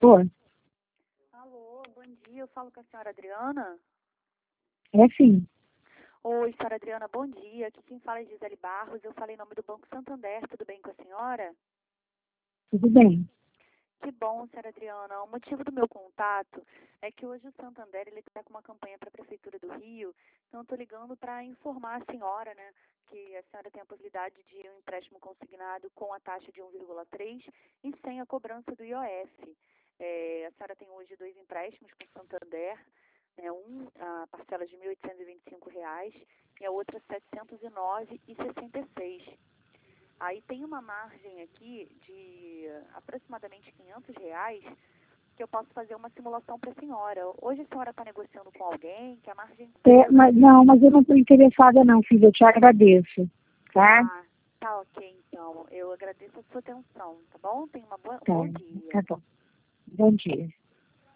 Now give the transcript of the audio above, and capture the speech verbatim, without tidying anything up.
Oi, Alô, bom dia. Eu falo com a senhora Adriana. é sim, Oi, senhora Adriana, bom dia. Aqui quem fala é Gisele Barros. Eu falei em nome do Banco Santander. Tudo bem com a senhora? tudo bem. Que bom, senhora Adriana. O motivo do meu contato é que hoje o Santander ele está com uma campanha para a Prefeitura do Rio. Então, estou ligando para informar a senhora, né, que a senhora tem a possibilidade de um empréstimo consignado com a taxa de um vírgula três e sem a cobrança do I O F. É, a senhora tem hoje dois empréstimos com o Santander. Né, um, a parcela de mil oitocentos e vinte e cinco reais e a outra setecentos e nove reais e sessenta e seis centavos. Aí tem uma margem aqui de aproximadamente quinhentos reais que eu posso fazer uma simulação para a senhora. Hoje a senhora está negociando com alguém que a margem... É, mas, não, mas eu não estou interessada não, filha, eu te agradeço, tá? Ah, tá ok então. Eu agradeço a sua atenção, tá bom? Tenha uma boa, um Tá, bom dia. tá bom. Bom dia.